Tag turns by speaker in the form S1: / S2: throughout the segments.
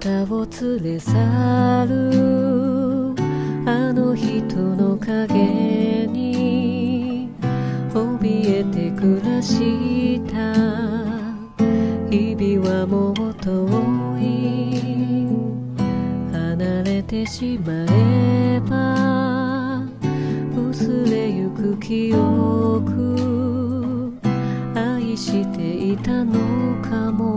S1: たを連れ去るあの人の影に怯えて暮らした日々はもう遠い離れてしまえば薄れゆく記憶愛していたのかも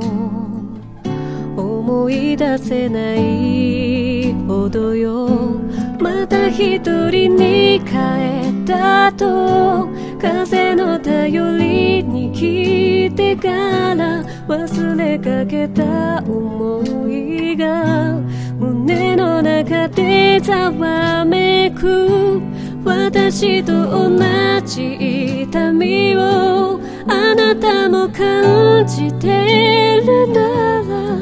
S1: 思い出せないほどよまた一人に帰ったと風の頼りに来てから忘れかけた思いが胸の中でざわめく私と同じ痛みをあなたも感じてるなら